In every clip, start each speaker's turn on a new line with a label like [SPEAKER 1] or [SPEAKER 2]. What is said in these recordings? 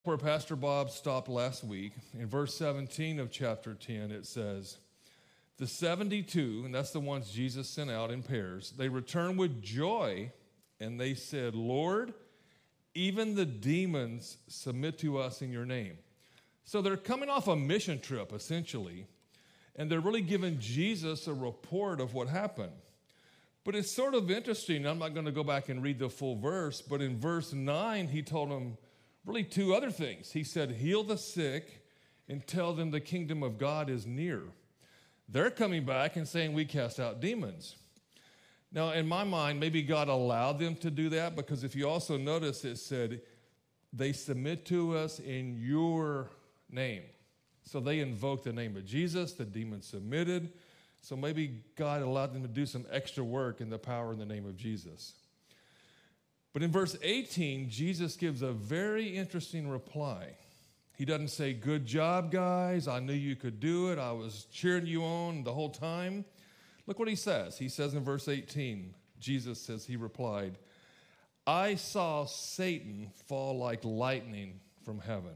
[SPEAKER 1] Where Pastor Bob stopped last week, in verse 17 of chapter 10, it says, the 72, and that's the ones Jesus sent out in pairs, they returned with joy, and they said, Lord, even the demons submit to us in your name. So they're coming off a mission trip, essentially, and they're really giving Jesus a report of what happened. But it's sort of interesting. I'm not going to go back and read the full verse, but in verse 9, he told them really two other things. He said, heal the sick and tell them the kingdom of God is near. They're coming back and saying, we cast out demons. Now, in my mind, maybe God allowed them to do that, because if you also notice, it said, they submit to us in your name. So they invoked the name of Jesus, the demons submitted. So maybe God allowed them to do some extra work in the power in the name of Jesus. But in verse 18, Jesus gives a very interesting reply. He doesn't say, good job, guys. I knew you could do it. I was cheering you on the whole time. Look what he says. He says in verse 18, Jesus says, he replied, I saw Satan fall like lightning from heaven.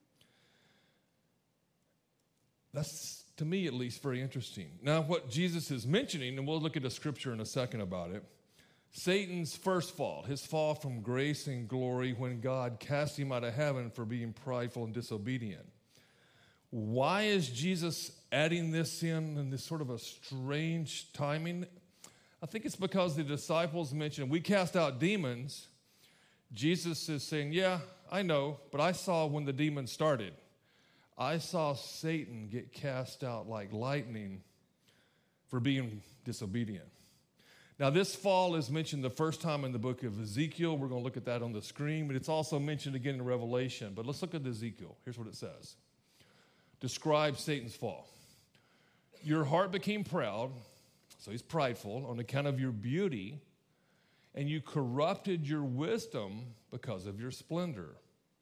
[SPEAKER 1] That's, to me at least, very interesting. Now, what Jesus is mentioning, and we'll look at a scripture in a second about it, Satan's first fall, his fall from grace and glory when God cast him out of heaven for being prideful and disobedient. Why is Jesus adding this in this sort of a strange timing? I think it's because the disciples mentioned, we cast out demons. Jesus is saying, yeah, I know, but I saw when the demons started. I saw Satan get cast out like lightning for being disobedient. Now, this fall is mentioned the first time in the book of Ezekiel. We're going to look at that on the screen, but it's also mentioned again in Revelation. But let's look at Ezekiel. Here's what it says. Describe Satan's fall. Your heart became proud, so he's prideful, on account of your beauty, and you corrupted your wisdom because of your splendor.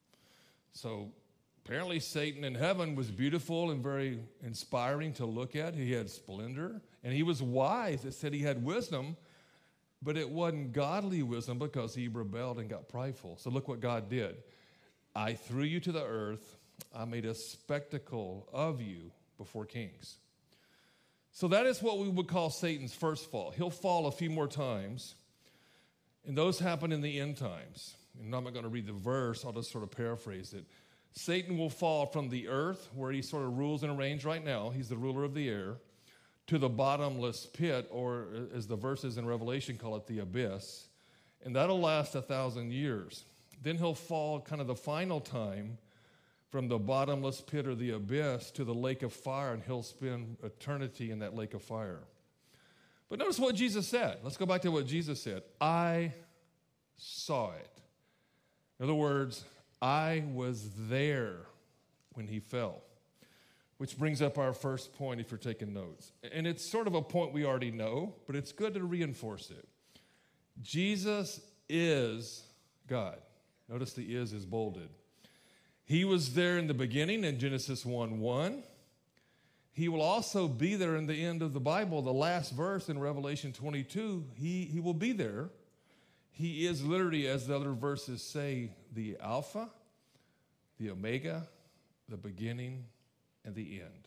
[SPEAKER 1] So apparently Satan in heaven was beautiful and very inspiring to look at. He had splendor, and he was wise. It said he had wisdom, but it wasn't godly wisdom because he rebelled and got prideful. So look what God did. I threw you to the earth. I made a spectacle of you before kings. So that is what we would call Satan's first fall. He'll fall a few more times, and those happen in the end times. And I'm not going to read the verse. I'll just sort of paraphrase it. Satan will fall from the earth, where he sort of rules and reigns right now. He's the ruler of the air, to the bottomless pit, or as the verses in Revelation call it, the abyss. And that'll last 1,000 years. Then he'll fall kind of the final time from the bottomless pit or the abyss to the lake of fire, and he'll spend eternity in that lake of fire. But notice what Jesus said. Let's go back to what Jesus said. I saw it. In other words, I was there when he fell, which brings up our first point if you're taking notes. And it's sort of a point we already know, but it's good to reinforce it. Jesus is God. Notice the is bolded. He was there in the beginning in Genesis 1:1. He will also be there in the end of the Bible, the last verse in Revelation 22. He will be there. He is literally, as the other verses say, the Alpha, the Omega, the beginning, and the end.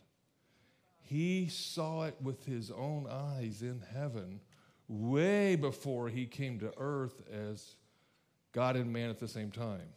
[SPEAKER 1] He saw it with his own eyes in heaven way before he came to earth as God and man at the same time.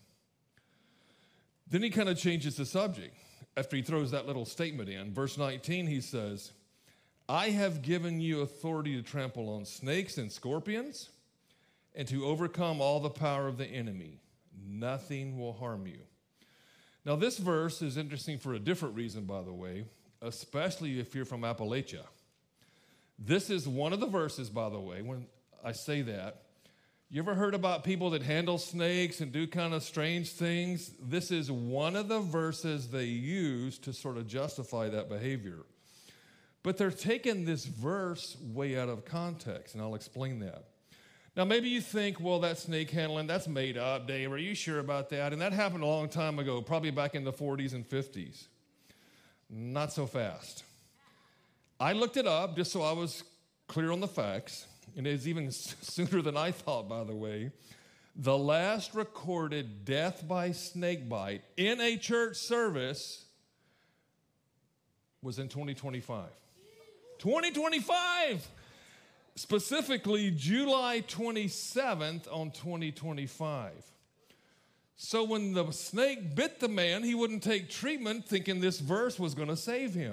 [SPEAKER 1] Then he kind of changes the subject after he throws that little statement in. Verse 19, he says, I have given you authority to trample on snakes and scorpions and to overcome all the power of the enemy. Nothing will harm you. Now, this verse is interesting for a different reason, by the way, especially if you're from Appalachia. This is one of the verses, by the way, when I say that. You ever heard about people that handle snakes and do kind of strange things? This is one of the verses they use to sort of justify that behavior. But they're taking this verse way out of context, and I'll explain that. Now, maybe you think, well, that snake handling, that's made up, Dave. Are you sure about that? And that happened a long time ago, probably back in the 40s and 50s. Not so fast. I looked it up just so I was clear on the facts, and it's even sooner than I thought, by the way. The last recorded death by snake bite in a church service was in 2025. 2025! Specifically, July 27th on 2025. So when the snake bit the man, he wouldn't take treatment thinking this verse was going to save him.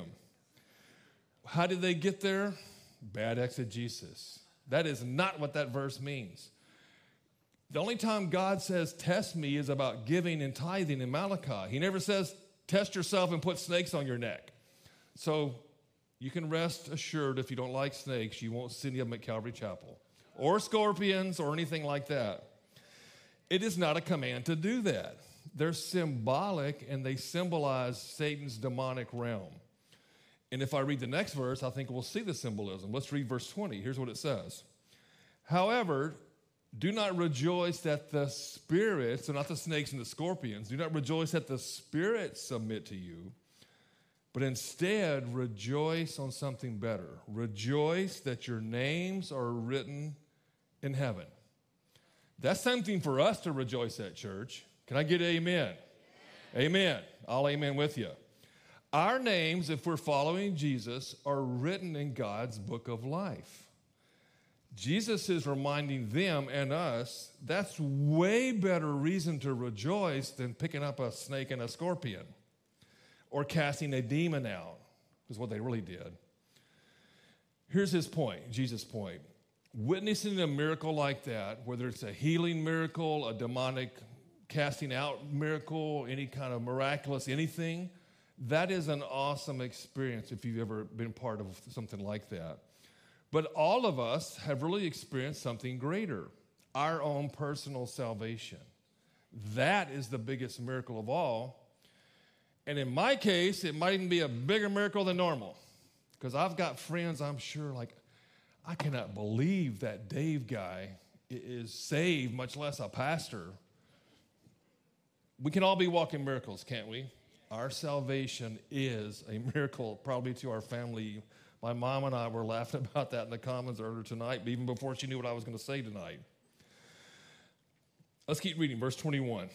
[SPEAKER 1] How did they get there? Bad exegesis. That is not what that verse means. The only time God says test me is about giving and tithing in Malachi. He never says test yourself and put snakes on your neck. So you can rest assured if you don't like snakes, you won't see any of them at Calvary Chapel. Or scorpions or anything like that. It is not a command to do that. They're symbolic and they symbolize Satan's demonic realm. And if I read the next verse, I think we'll see the symbolism. Let's read verse 20. Here's what it says. However, do not rejoice that the spirits, so not the snakes and the scorpions, do not rejoice that the spirits submit to you, but instead rejoice on something better. Rejoice that your names are written in heaven. That's something for us to rejoice at, church. Can I get amen? Amen. I'll amen with you. Our names, if we're following Jesus, are written in God's book of life. Jesus is reminding them and us that's way better reason to rejoice than picking up a snake and a scorpion or casting a demon out, is what they really did. Here's his point, Jesus' point. Witnessing a miracle like that, whether it's a healing miracle, a demonic casting out miracle, any kind of miraculous anything, that is an awesome experience if you've ever been part of something like that. But all of us have really experienced something greater, our own personal salvation. That is the biggest miracle of all. And in my case, it might even be a bigger miracle than normal. Because I've got friends, I'm sure, like, I cannot believe that Dave guy is saved, much less a pastor. We can all be walking miracles, can't we? Our salvation is a miracle, probably to our family. My mom and I were laughing about that in the Commons earlier tonight, even before she knew what I was going to say tonight. Let's keep reading, verse 21.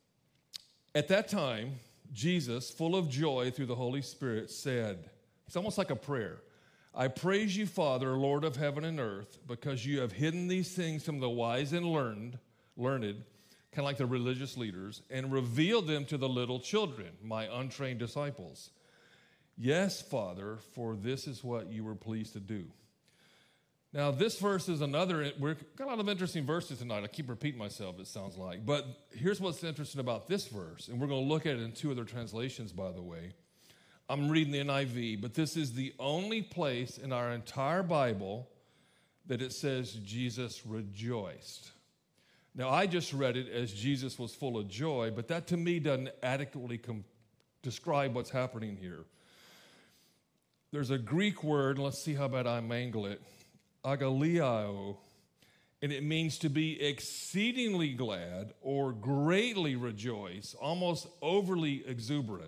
[SPEAKER 1] At that time, Jesus, full of joy through the Holy Spirit, said, it's almost like a prayer, I praise you, Father, Lord of heaven and earth, because you have hidden these things from the wise and learned, kind of like the religious leaders, and revealed them to the little children, my untrained disciples. Yes, Father, for this is what you were pleased to do. Now, this verse is another, we've got a lot of interesting verses tonight. I keep repeating myself, it sounds like. But here's what's interesting about this verse, and we're going to look at it in two other translations, by the way. I'm reading the NIV, but this is the only place in our entire Bible that it says Jesus rejoiced. Now, I just read it as Jesus was full of joy, but that to me doesn't adequately describe what's happening here. There's a Greek word, let's see how about I mangle it, agaliao, and it means to be exceedingly glad or greatly rejoice, almost overly exuberant.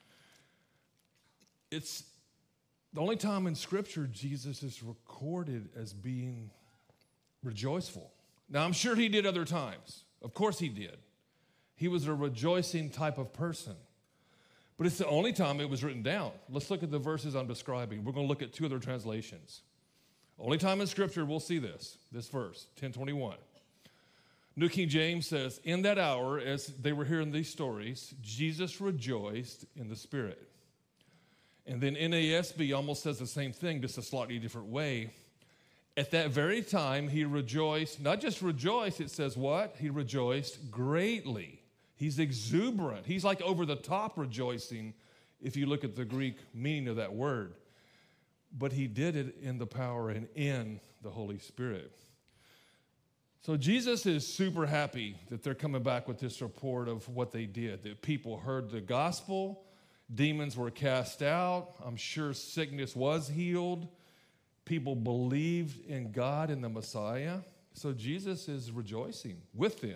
[SPEAKER 1] It's the only time in Scripture Jesus is recorded as being rejoiceful. Now, I'm sure he did other times. Of course he did. He was a rejoicing type of person. But it's the only time it was written down. Let's look at the verses I'm describing. We're going to look at two other translations. Only time in Scripture we'll see this verse, 10:21. New King James says, in that hour, as they were hearing these stories, Jesus rejoiced in the Spirit. And then NASB almost says the same thing, just a slightly different way. At that very time, he rejoiced, not just rejoiced, it says what? He rejoiced greatly. He's exuberant. He's like over the top rejoicing if you look at the Greek meaning of that word. But he did it in the power and in the Holy Spirit. So Jesus is super happy that they're coming back with this report of what they did, that people heard the gospel, demons were cast out, I'm sure sickness was healed, people believed in God and the Messiah. So Jesus is rejoicing with them.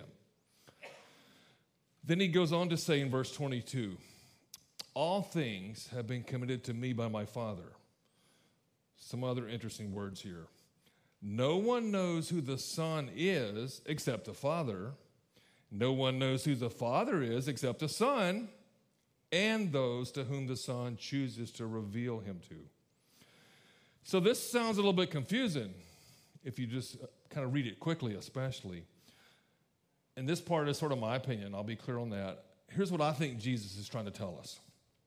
[SPEAKER 1] Then he goes on to say in verse 22, all things have been committed to me by my Father. Some other interesting words here. No one knows who the Son is except the Father, No one knows who the Father is except the Son and those to whom the Son chooses to reveal him to. So this sounds a little bit confusing if you just kind of read it quickly, especially. And this part is sort of my opinion. I'll be clear on that. Here's what I think Jesus is trying to tell us.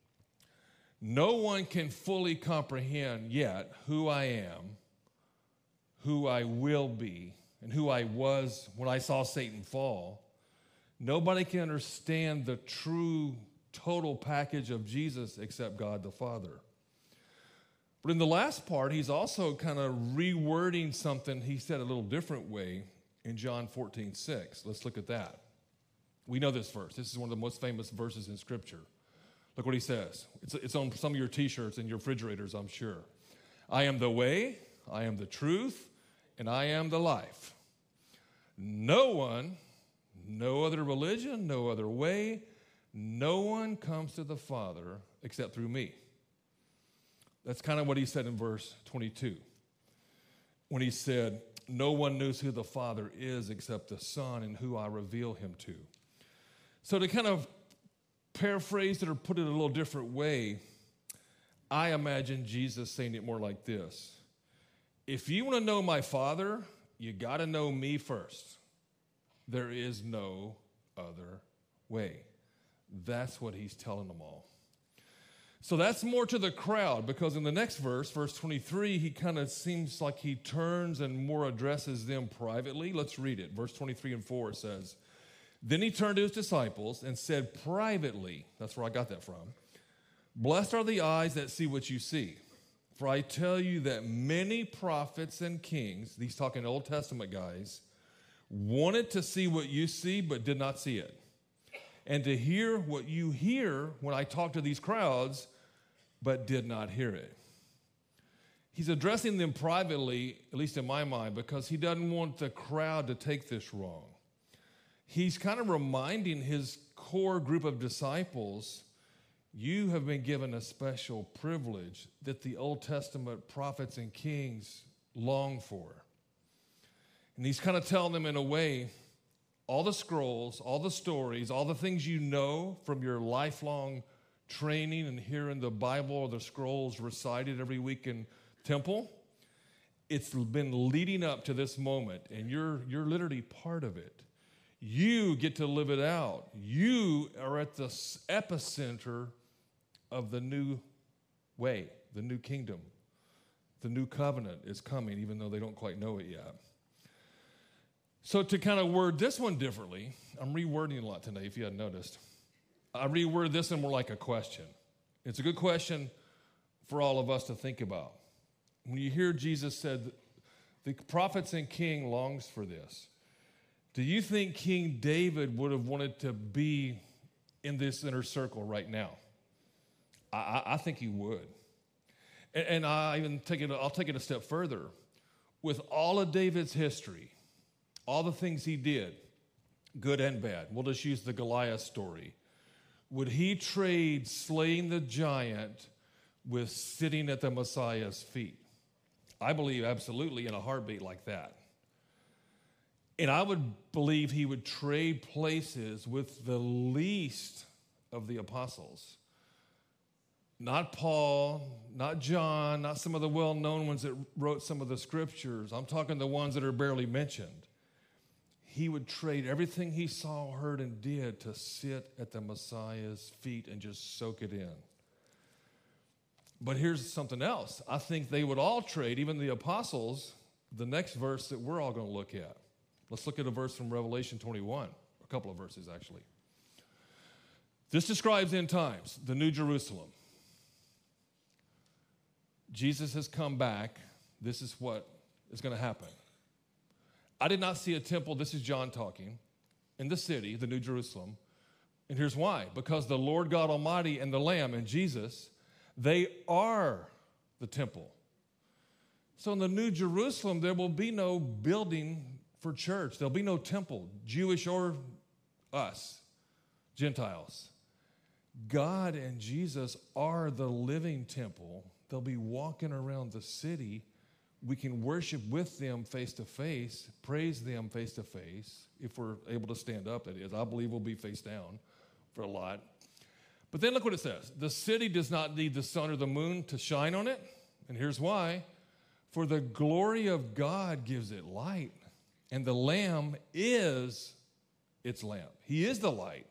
[SPEAKER 1] No one can fully comprehend yet who I am, who I will be, and who I was when I saw Satan fall. Nobody can understand the true total package of Jesus except God the Father. But in the last part, he's also kind of rewording something he said a little different way in John 14:6. Let's look at that. We know this verse. This is one of the most famous verses in Scripture. Look what he says. It's on some of your T-shirts and your refrigerators, I'm sure. I am the way, I am the truth, and I am the life. No one, no other religion, no other way, no one comes to the Father except through me. That's kind of what he said in verse 22. When he said, no one knows who the Father is except the Son and who I reveal him to. So to kind of paraphrase it or put it a little different way, I imagine Jesus saying it more like this. If you want to know my Father, you got to know me first. There is no other way. That's what he's telling them all. So that's more to the crowd, because in the next verse, verse 23, he kind of seems like he turns and more addresses them privately. Let's read it. Verse 23 and 4 says, then he turned to his disciples and said privately, that's where I got that from, blessed are the eyes that see what you see. For I tell you that many prophets and kings, these talking Old Testament guys, wanted to see what you see but did not see it. And to hear what you hear when I talk to these crowds, but did not hear it. He's addressing them privately, at least in my mind, because he doesn't want the crowd to take this wrong. He's kind of reminding his core group of disciples, you have been given a special privilege that the Old Testament prophets and kings long for. And he's kind of telling them in a way, all the scrolls, all the stories, all the things you know from your lifelong training and hearing the Bible or the scrolls recited every week in temple, it's been leading up to this moment, and you're literally part of it. You get to live it out. You are at the epicenter of the new way, the new kingdom. The new covenant is coming, even though they don't quite know it yet. So to kind of word this one differently, I'm rewording a lot today, if you hadn't noticed. I reword this one more like a question. It's a good question for all of us to think about. When you hear Jesus said, the prophets and king longs for this, do you think King David would have wanted to be in this inner circle right now? I think he would. And I'll take it a step further. With all of David's history, all the things he did, good and bad, we'll just use the Goliath story. Would he trade slaying the giant with sitting at the Messiah's feet? I believe absolutely in a heartbeat like that. And I would believe he would trade places with the least of the apostles. Not Paul, not John, not some of the well-known ones that wrote some of the scriptures. I'm talking the ones that are barely mentioned. He would trade everything he saw, heard, and did to sit at the Messiah's feet and just soak it in. But here's something else. I think they would all trade, even the apostles, the next verse that we're all going to look at. Let's look at a verse from Revelation 21, a couple of verses actually. This describes end times, the New Jerusalem. Jesus has come back. This is what is going to happen. I did not see a temple, this is John talking, in the city, the New Jerusalem. And here's why. Because the Lord God Almighty and the Lamb and Jesus, they are the temple. So in the New Jerusalem, there will be no building for church. There'll be no temple, Jewish or us, Gentiles. God and Jesus are the living temple. They'll be walking around the city we can worship with them face to face, praise them face to face, if we're able to stand up, that is. I believe we'll be face down for a lot. But then look what it says. The city does not need the sun or the moon to shine on it. And here's why. For the glory of God gives it light, and the Lamb is its lamp. He is the light.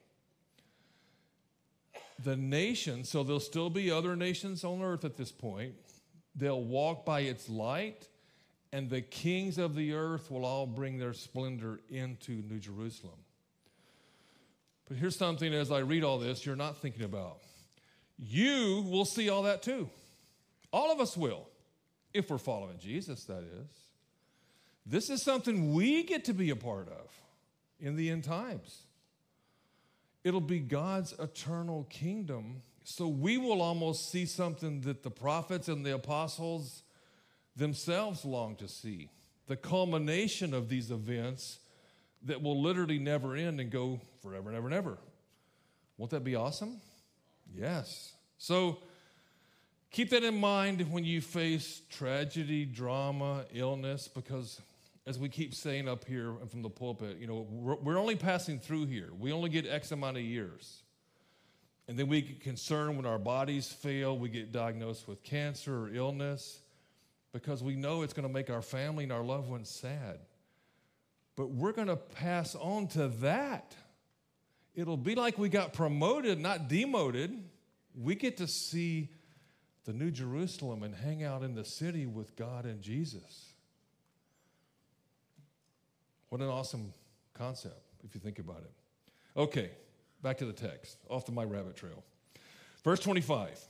[SPEAKER 1] The nation, so there'll still be other nations on earth at this point, they'll walk by its light, and the kings of the earth will all bring their splendor into New Jerusalem. But here's something as I read all this you're not thinking about. You will see all that too. All of us will, if we're following Jesus, that is. This is something we get to be a part of in the end times. It'll be God's eternal kingdom. So we will almost see something that the prophets and the apostles themselves long to see. The culmination of these events that will literally never end and go forever and ever and ever. Won't that be awesome? Yes. So keep that in mind when you face tragedy, drama, illness, because as we keep saying up here and from the pulpit, we're only passing through here. We only get X amount of years. And then we get concerned when our bodies fail, we get diagnosed with cancer or illness, because we know it's going to make our family and our loved ones sad. But we're going to pass on to that. It'll be like we got promoted, not demoted. We get to see the New Jerusalem and hang out in the city with God and Jesus. What an awesome concept, if you think about it. Okay, back to the text, off to my rabbit trail. Verse 25,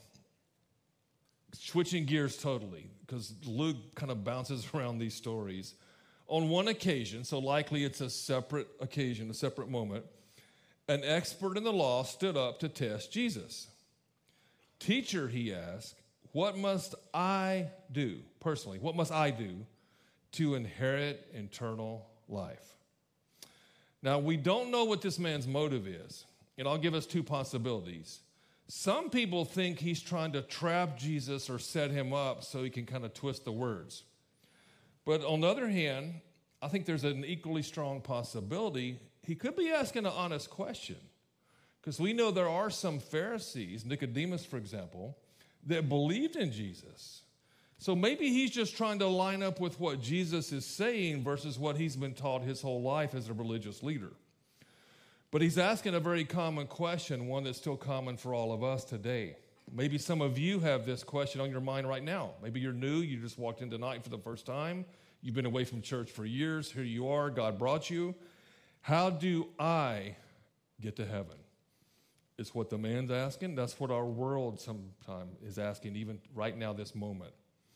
[SPEAKER 1] switching gears totally, because Luke kind of bounces around these stories. On one occasion, so likely it's a separate occasion, a separate moment, an expert in the law stood up to test Jesus. Teacher, he asked, what must I do, personally, what must I do to inherit eternal life? Now, we don't know what this man's motive is, and I'll give us two possibilities. Some people think he's trying to trap Jesus or set him up so he can kind of twist the words. But on the other hand, I think there's an equally strong possibility he could be asking an honest question, because we know there are some Pharisees, Nicodemus, for example, that believed in Jesus. So maybe he's just trying to line up with what Jesus is saying versus what he's been taught his whole life as a religious leader. But he's asking a very common question, one that's still common for all of us today. Maybe some of you have this question on your mind right now. Maybe you're new, you just walked in tonight for the first time. You've been away from church for years. Here you are, God brought you. How do I get to heaven? It's what the man's asking. That's what our world sometimes is asking, even right now, this moment.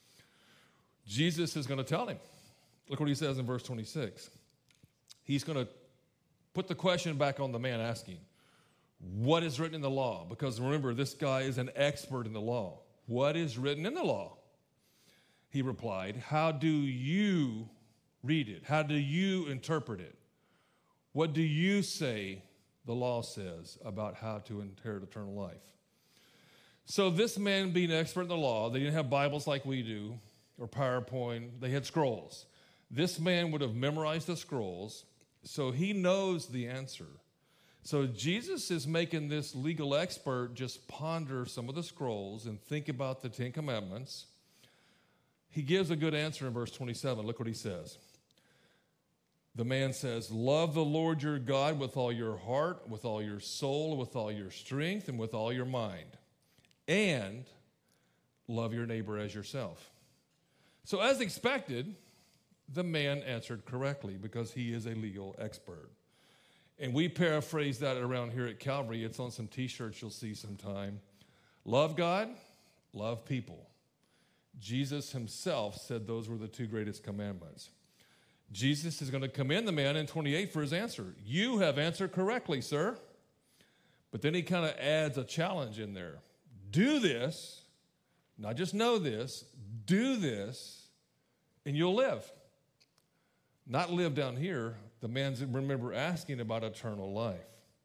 [SPEAKER 1] Jesus is going to tell him. Look what he says in verse 26. He's going to put the question back on the man asking, what is written in the law? Because remember, this guy is an expert in the law. What is written in the law? He replied, how do you read it? How do you interpret it? What do you say the law says about how to inherit eternal life? So this man being an expert in the law, they didn't have Bibles like we do, or PowerPoint. They had scrolls. This man would have memorized the scrolls, so he knows the answer. So Jesus is making this legal expert just ponder some of the scrolls and think about the Ten Commandments. He gives a good answer in verse 27. Look what he says. The man says, love the Lord your God with all your heart, with all your soul, with all your strength, and with all your mind. And love your neighbor as yourself. So as expected, the man answered correctly because he is a legal expert. And we paraphrase that around here at Calvary. It's on some T-shirts you'll see sometime. Love God, love people. Jesus himself said those were the two greatest commandments. Jesus is going to commend the man in 28 for his answer. You have answered correctly, sir. But then he kind of adds a challenge in there. Do this, not just know this, do this, and you'll live. Not live down here. The man's, remember, asking about eternal life.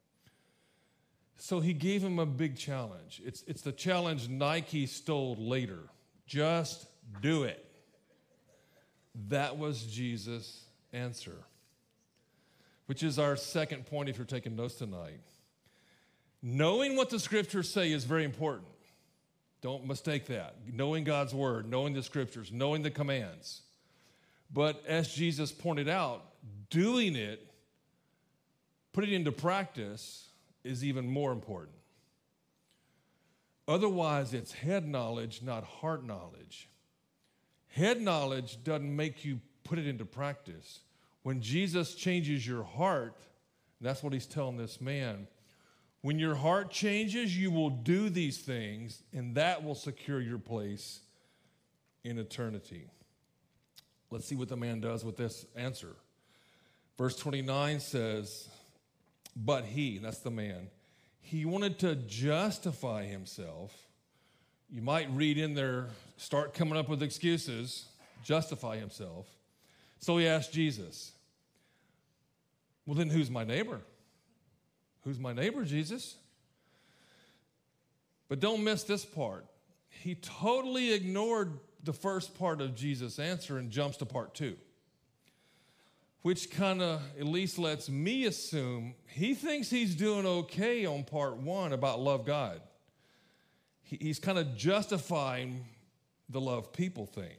[SPEAKER 1] So he gave him a big challenge. It's the challenge Nike stole later. Just do it. That was Jesus' answer, which is our second point if you're taking notes tonight. Knowing what the scriptures say is very important. Don't mistake that. Knowing God's word, knowing the scriptures, knowing the commands. But as Jesus pointed out, doing it, putting it into practice is even more important. Otherwise, it's head knowledge, not heart knowledge. Head knowledge doesn't make you put it into practice. When Jesus changes your heart, that's what he's telling this man, when your heart changes, you will do these things, and that will secure your place in eternity. Let's see what the man does with this answer. Verse 29 says, but he, that's the man, he wanted to justify himself. You might read in there, start coming up with excuses, justify himself. So he asked Jesus, well, then who's my neighbor? Who's my neighbor, Jesus? But don't miss this part. He totally ignored the first part of Jesus' answer and jumps to part 2, which kind of at least lets me assume he thinks he's doing okay on part 1 about love God. He's kind of justifying the love people thing.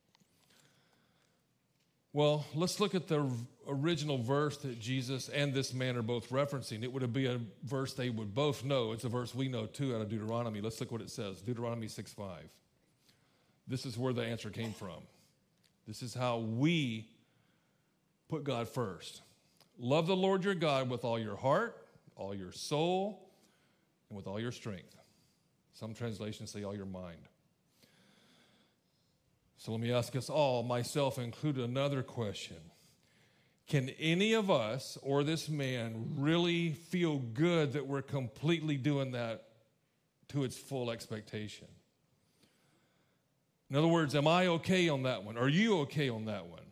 [SPEAKER 1] Well, let's look at the original verse that Jesus and this man are both referencing. It would be a verse they would both know. It's a verse we know too out of Deuteronomy. Let's look what it says. Deuteronomy 6:5. This is where the answer came from. This is how we put God first. Love the Lord your God with all your heart, all your soul, and with all your strength. Some translations say all your mind. So let me ask us all, myself included, another question. Can any of us or this man really feel good that we're completely doing that to its full expectation? In other words, am I okay on that one? Are you okay on that one?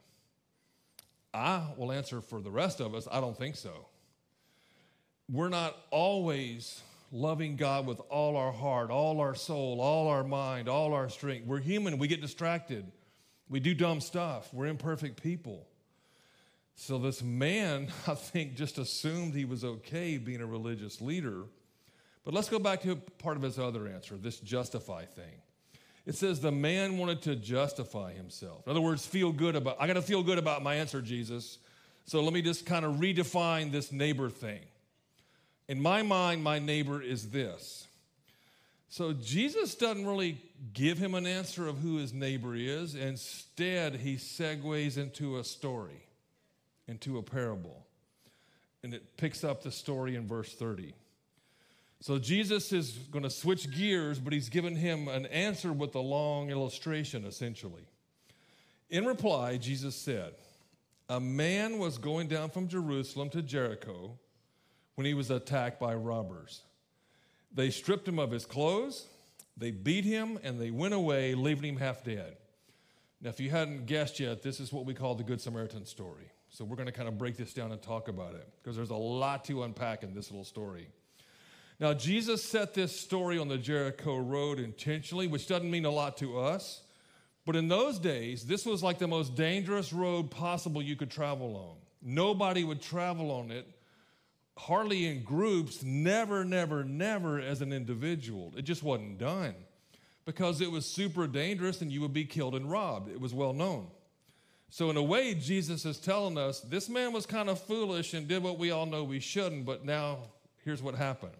[SPEAKER 1] I will answer for the rest of us, I don't think so. We're not always loving God with all our heart, all our soul, all our mind, all our strength. We're human. We get distracted. We do dumb stuff. We're imperfect people. So this man, I think, just assumed he was okay being a religious leader. But let's go back to part of his other answer, this justify thing. It says the man wanted to justify himself. In other words, I got to feel good about my answer, Jesus. So let me just kind of redefine this neighbor thing. In my mind, my neighbor is this. So Jesus doesn't really give him an answer of who his neighbor is. Instead, he segues into a story, into a parable. And it picks up the story in verse 30. So Jesus is going to switch gears, but he's given him an answer with a long illustration, essentially. In reply, Jesus said, a man was going down from Jerusalem to Jericho when he was attacked by robbers. They stripped him of his clothes, they beat him, and they went away, leaving him half dead. Now, if you hadn't guessed yet, this is what we call the Good Samaritan story. So we're going to kind of break this down and talk about it, because there's a lot to unpack in this little story. Now, Jesus set this story on the Jericho road intentionally, which doesn't mean a lot to us. But in those days, this was like the most dangerous road possible you could travel on. Nobody would travel on it, hardly in groups, never as an individual. It just wasn't done because it was super dangerous and you would be killed and robbed. It was well known. So in a way, Jesus is telling us this man was kind of foolish and did what we all know we shouldn't, but now here's what happened.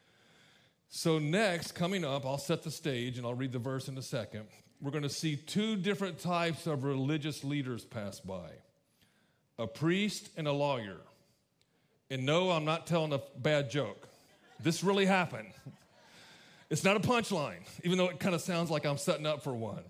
[SPEAKER 1] So next, coming up, I'll set the stage and I'll read the verse in a second. We're going to see two different types of religious leaders pass by, a priest and a lawyer. And no, I'm not telling a bad joke. This really happened. It's not a punchline, even though it kind of sounds like I'm setting up for one.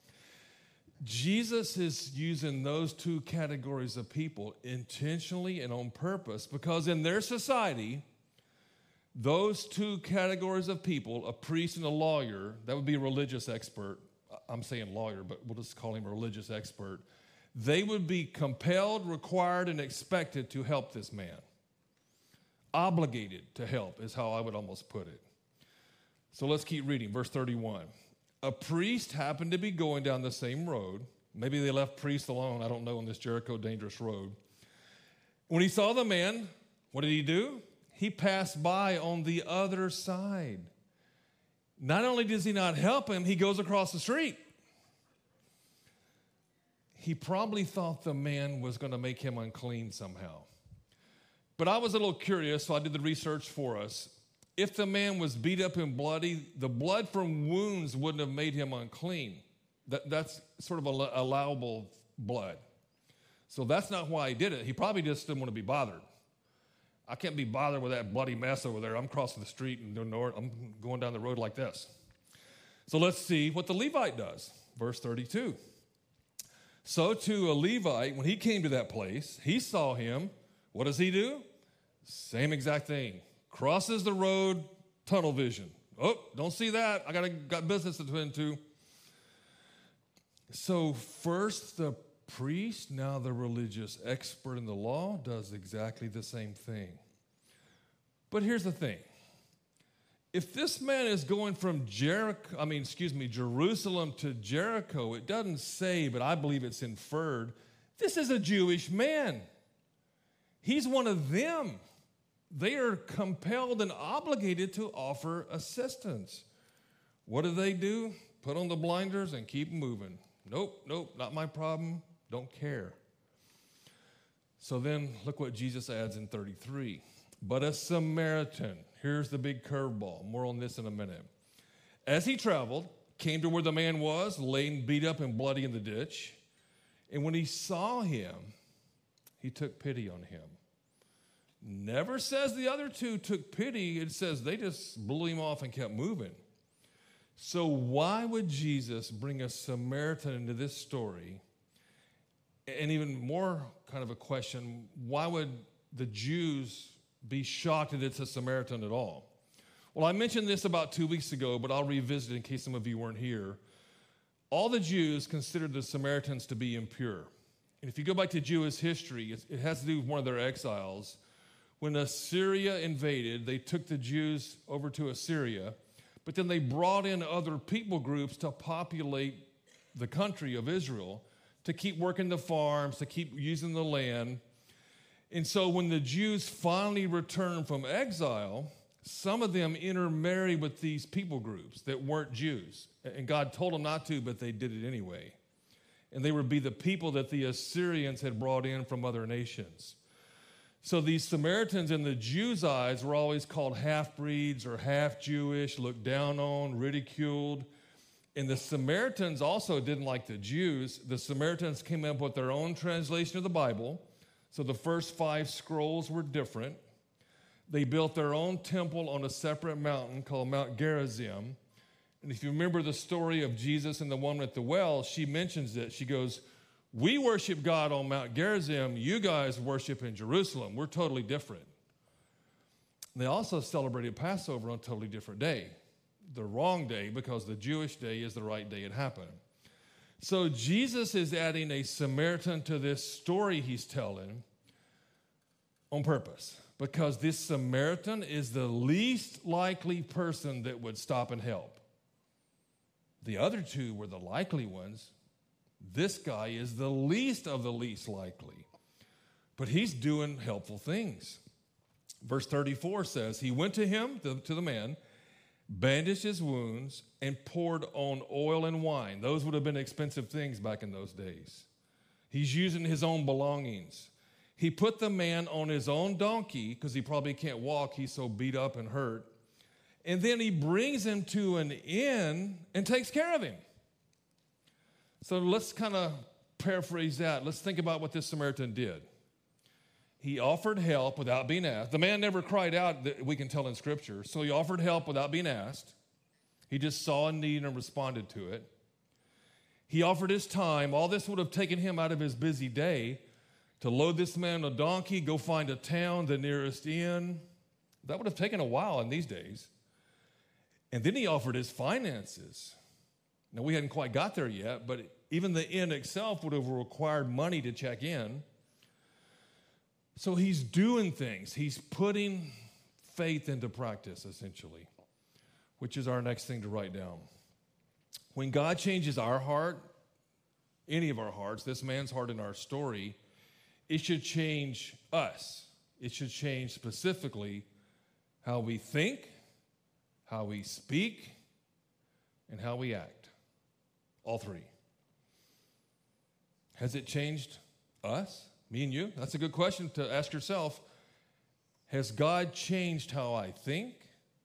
[SPEAKER 1] Jesus is using those two categories of people intentionally and on purpose because in their society, those two categories of people, a priest and a lawyer, that would be a religious expert. I'm saying lawyer, but we'll just call him a religious expert. They would be compelled, required, and expected to help this man. Obligated to help is how I would almost put it. So let's keep reading. Verse 31. A priest happened to be going down the same road, Maybe they left priests alone, I don't know, on this Jericho dangerous road. When he saw the man, what did he do? He passed by on the other side. Not only does he not help him, he goes across the street. He probably thought the man was going to make him unclean somehow. But I was a little curious, so I did the research for us. If the man was beat up and bloody, the blood from wounds wouldn't have made him unclean. That's sort of allowable blood. So that's not why he did it. He probably just didn't want to be bothered. I can't be bothered with that bloody mess over there. I'm crossing the street and I'm going down the road like this. So let's see what the Levite does. Verse 32. So too a Levite, when he came to that place, he saw him. What does he do? Same exact thing. Crosses the road, tunnel vision. Oh, don't see that. I got business to attend to. So first the priest, now the religious expert in the law, does exactly the same thing. But here's the thing. If this man is going from Jerusalem to Jericho, it doesn't say, but I believe it's inferred, this is a Jewish man. He's one of them. They are compelled and obligated to offer assistance. What do? Put on the blinders and keep moving. Nope, not my problem. Don't care. So then look what Jesus adds in 33. But a Samaritan, here's the big curveball. More on this in a minute. As he traveled, came to where the man was, laying beat up and bloody in the ditch. And when he saw him, he took pity on him. Never says the other two took pity. It says they just blew him off and kept moving. So why would Jesus bring a Samaritan into this story? And even more kind of a question, why would the Jews be shocked that it's a Samaritan at all? Well, I mentioned this about 2 weeks ago, but I'll revisit in case some of you weren't here. All the Jews considered the Samaritans to be impure. And if you go back to Jewish history, it has to do with one of their exiles. When Assyria invaded, they took the Jews over to Assyria, but then they brought in other people groups to populate the country of Israel, to keep working the farms, to keep using the land. And so when the Jews finally returned from exile, some of them intermarried with these people groups that weren't Jews. And God told them not to, but they did it anyway. And they would be the people that the Assyrians had brought in from other nations. So these Samaritans in the Jews' eyes were always called half-breeds or half-Jewish, looked down on, ridiculed. And the Samaritans also didn't like the Jews. The Samaritans came up with their own translation of the Bible. So the first 5 scrolls were different. They built their own temple on a separate mountain called Mount Gerizim. And if you remember the story of Jesus and the woman at the well, she mentions it. She goes, we worship God on Mount Gerizim. You guys worship in Jerusalem. We're totally different. They also celebrated Passover on a totally different day. The wrong day, because the Jewish day is the right day it happened. So Jesus is adding a Samaritan to this story he's telling on purpose, because this Samaritan is the least likely person that would stop and help. The other two were the likely ones. This guy is the least of the least likely, but he's doing helpful things. Verse 34 says, he went to him, to the man, bandaged his wounds, and poured on oil and wine. Those would have been expensive things back in those days. He's using his own belongings. He put the man on his own donkey, because he probably can't walk. He's so beat up and hurt. And then he brings him to an inn and takes care of him. So let's kind of paraphrase that. Let's think about what this Samaritan did. He offered help without being asked. The man never cried out, that we can tell in Scripture. So he offered help without being asked. He just saw a need and responded to it. He offered his time. All this would have taken him out of his busy day to load this man on a donkey, go find a town, the nearest inn. That would have taken a while in these days. And then he offered his finances. Now, we hadn't quite got there yet, but even the inn itself would have required money to check in. So he's doing things. He's putting faith into practice, essentially, which is our next thing to write down. When God changes our heart, any of our hearts, this man's heart in our story, it should change us. It should change specifically how we think, how we speak, and how we act. All three. Has it changed us, me and you? That's a good question to ask yourself. Has God changed how I think,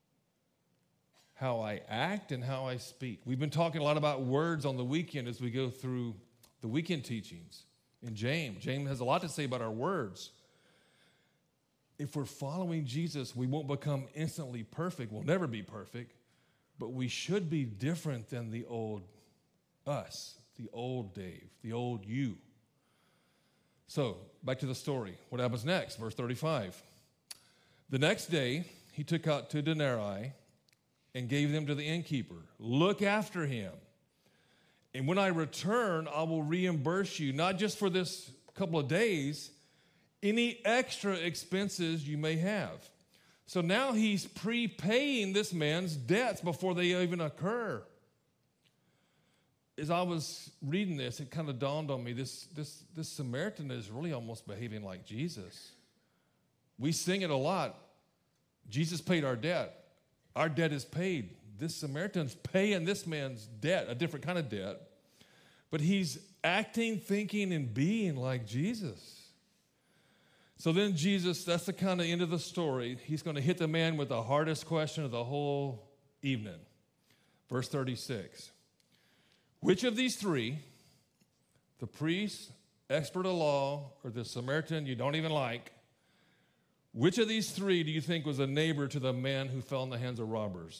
[SPEAKER 1] how I act, and how I speak? We've been talking a lot about words on the weekend as we go through the weekend teachings. And James has a lot to say about our words. If we're following Jesus, we won't become instantly perfect. We'll never be perfect, but we should be different than the old us, the old Dave, the old you. So, back to the story. What happens next? Verse 35. The next day, he took out 2 denarii and gave them to the innkeeper. Look after him. And when I return, I will reimburse you, not just for this couple of days, any extra expenses you may have. So now he's prepaying this man's debts before they even occur. As I was reading this, it kind of dawned on me, this Samaritan is really almost behaving like Jesus. We sing it a lot. Jesus paid our debt. Our debt is paid. This Samaritan's paying this man's debt, a different kind of debt. But he's acting, thinking, and being like Jesus. So then Jesus, that's the kind of end of the story. He's going to hit the man with the hardest question of the whole evening. Verse 36. Which of these three, the priest, expert of law, or the Samaritan you don't even like, which of these three do you think was a neighbor to the man who fell in the hands of robbers?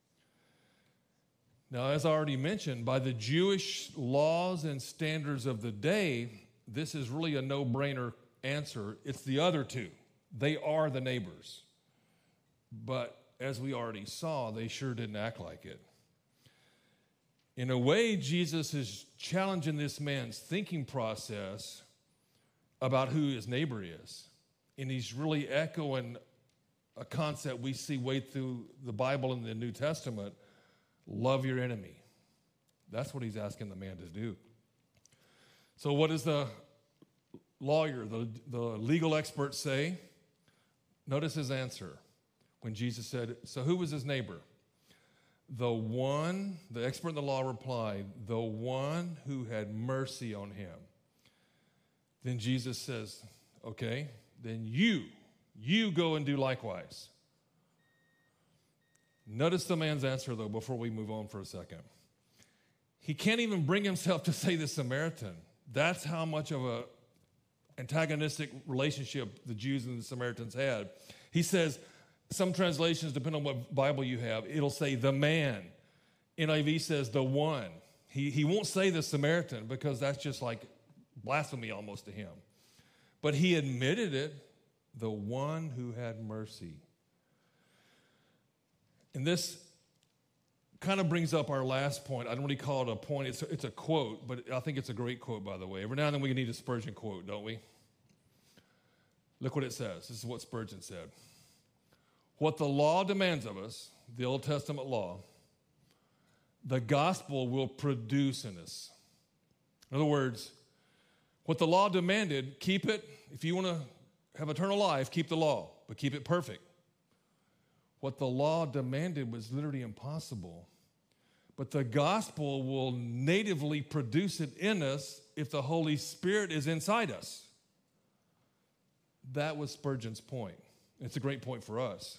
[SPEAKER 1] Now, as I already mentioned, by the Jewish laws and standards of the day, this is really a no-brainer answer. It's the other two. They are the neighbors. But as we already saw, they sure didn't act like it. In a way, Jesus is challenging this man's thinking process about who his neighbor is. And he's really echoing a concept we see way through the Bible and the New Testament. Love your enemy. That's what he's asking the man to do. So what does the lawyer, the legal expert say? Notice his answer when Jesus said, so who was his neighbor? The expert in the law replied, the one who had mercy on him. Then Jesus says, okay, then you go and do likewise. Notice the man's answer, though, before we move on for a second. He can't even bring himself to say the Samaritan. That's how much of a antagonistic relationship the Jews and the Samaritans had. He says, some translations, depending on what Bible you have, it'll say the man. NIV says the one. He won't say the Samaritan because that's just like blasphemy almost to him. But he admitted it, the one who had mercy. And this kind of brings up our last point. I don't really call it a point. It's a quote, but I think it's a great quote, by the way. Every now and then we need a Spurgeon quote, don't we? Look what it says. This is what Spurgeon said. What the law demands of us, the Old Testament law, the gospel will produce in us. In other words, what the law demanded, keep it. If you want to have eternal life, keep the law, but keep it perfect. What the law demanded was literally impossible. But the gospel will natively produce it in us if the Holy Spirit is inside us. That was Spurgeon's point. It's a great point for us.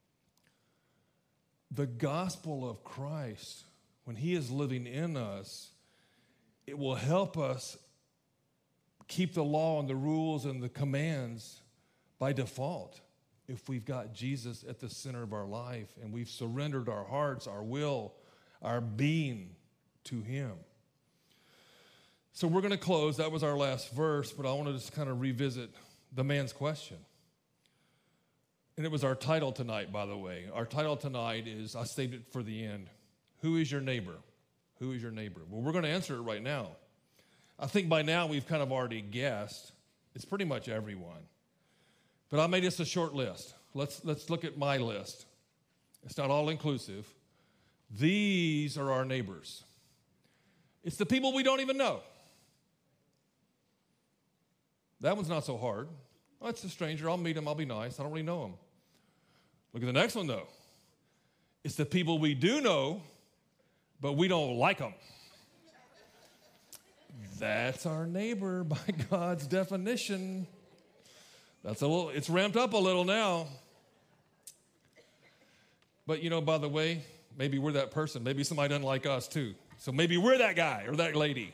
[SPEAKER 1] The gospel of Christ, when he is living in us, it will help us keep the law and the rules and the commands by default. If we've got Jesus at the center of our life and we've surrendered our hearts, our will, our being to him. So we're going to close. That was our last verse, but I want to just kind of revisit the man's question. And it was our title tonight, by the way. Our title tonight is, I saved it for the end, who is your neighbor? Who is your neighbor? Well, we're going to answer it right now. I think by now we've kind of already guessed. It's pretty much everyone. But I made this a short list. Let's look at my list. It's not all inclusive. These are our neighbors. It's the people we don't even know. That one's not so hard. Oh, it's a stranger. I'll meet him. I'll be nice. I don't really know him. Look at the next one, though. It's the people we do know, but we don't like them. That's our neighbor by God's definition. It's ramped up a little now. But, by the way, maybe we're that person. Maybe somebody doesn't like us, too. So maybe we're that guy or that lady.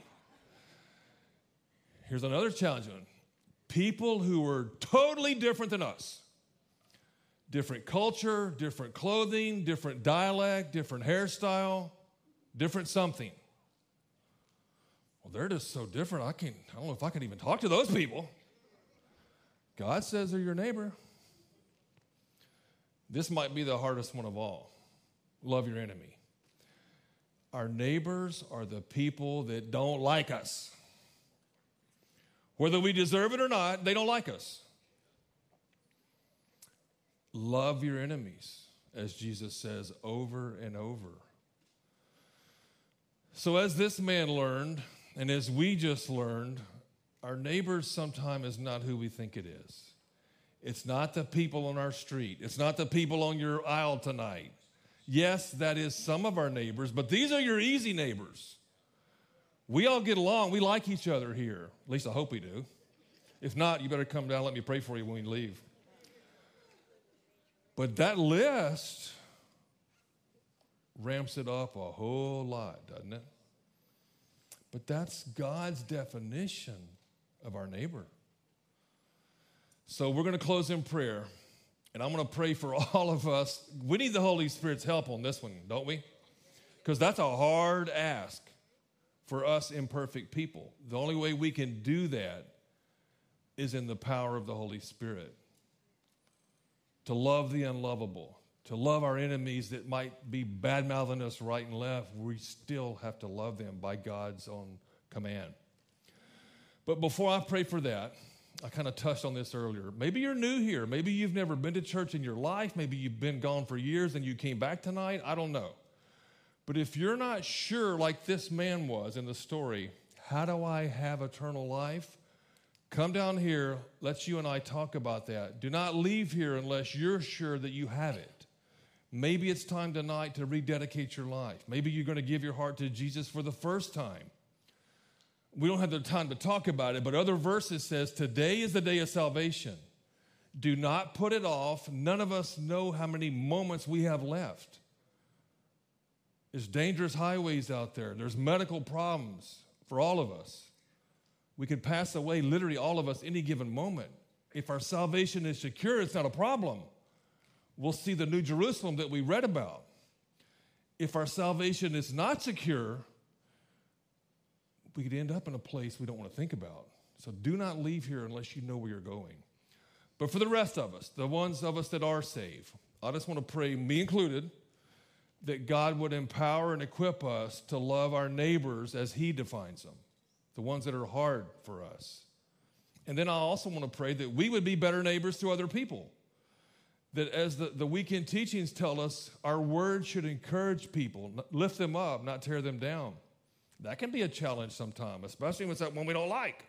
[SPEAKER 1] Here's another challenge one. People who are totally different than us. Different culture, different clothing, different dialect, different hairstyle, different something. Well, they're just so different, I don't know if I can even talk to those people. God says they're your neighbor. This might be the hardest one of all. Love your enemy. Our neighbors are the people that don't like us. Whether we deserve it or not, they don't like us. Love your enemies, as Jesus says over and over. So as this man learned, and as we just learned, our neighbors sometimes is not who we think it is. It's not the people on our street. It's not the people on your aisle tonight. Yes, that is some of our neighbors, but these are your easy neighbors. We all get along. We like each other here. At least I hope we do. If not, you better come down and let me pray for you when we leave. But that list ramps it up a whole lot, doesn't it? But that's God's definition of our neighbor. So we're going to close in prayer, and I'm going to pray for all of us. We need the Holy Spirit's help on this one, don't we? Because that's a hard ask for us imperfect people. The only way we can do that is in the power of the Holy Spirit. To love the unlovable, to love our enemies that might be bad-mouthing us right and left, we still have to love them by God's own command. But before I pray for that, I kind of touched on this earlier. Maybe you're new here. Maybe you've never been to church in your life. Maybe you've been gone for years and you came back tonight. I don't know. But if you're not sure, like this man was in the story, how do I have eternal life? Come down here. Let's you and I talk about that. Do not leave here unless you're sure that you have it. Maybe it's time tonight to rededicate your life. Maybe you're going to give your heart to Jesus for the first time. We don't have the time to talk about it, but other verses says, today is the day of salvation. Do not put it off. None of us know how many moments we have left. There's dangerous highways out there. There's medical problems for all of us. We could pass away, literally all of us, any given moment. If our salvation is secure, it's not a problem. We'll see the New Jerusalem that we read about. If our salvation is not secure, we could end up in a place we don't want to think about. So do not leave here unless you know where you're going. But for the rest of us, the ones of us that are saved, I just want to pray, me included, that God would empower and equip us to love our neighbors as He defines them, the ones that are hard for us. And then I also want to pray that we would be better neighbors to other people. That as the weekend teachings tell us, our words should encourage people, lift them up, not tear them down. That can be a challenge sometimes, especially when it's that one we don't like.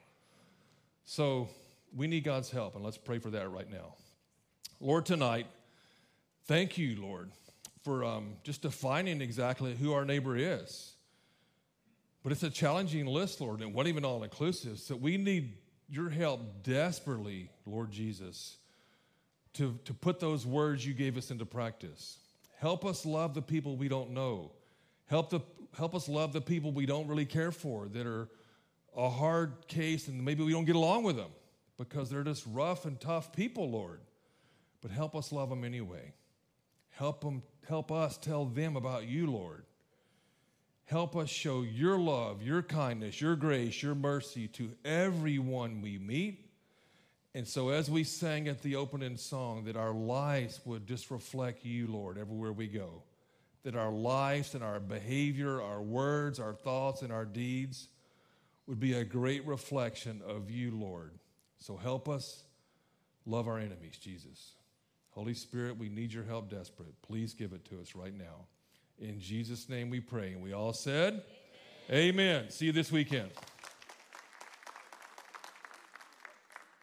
[SPEAKER 1] So we need God's help, and let's pray for that right now. Lord, tonight, thank you, Lord, for just defining exactly who our neighbor is. But it's a challenging list, Lord, and what even all-inclusive. So we need your help desperately, Lord Jesus, to put those words you gave us into practice. Help us love the people we don't know. Help us love the people we don't really care for, that are a hard case, and maybe we don't get along with them because they're just rough and tough people, Lord. But help us love them anyway. Help us tell them about you, Lord. Help us show your love, your kindness, your grace, your mercy to everyone we meet. And so as we sang at the opening song, that our lives would just reflect you, Lord, everywhere we go. That our lives and our behavior, our words, our thoughts, and our deeds would be a great reflection of you, Lord. So help us love our enemies, Jesus. Holy Spirit, we need your help desperate. Please give it to us right now. In Jesus' name we pray. And we all said, Amen. See you this weekend.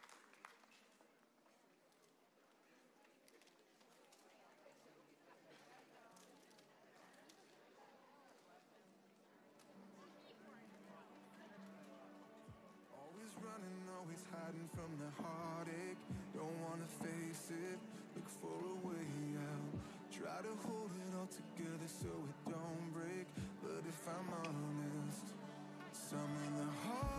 [SPEAKER 2] always hiding from the heartache. Don't wanna face it, look for a way out. Try to hold it all together so it don't break. But if I'm honest, some of the hard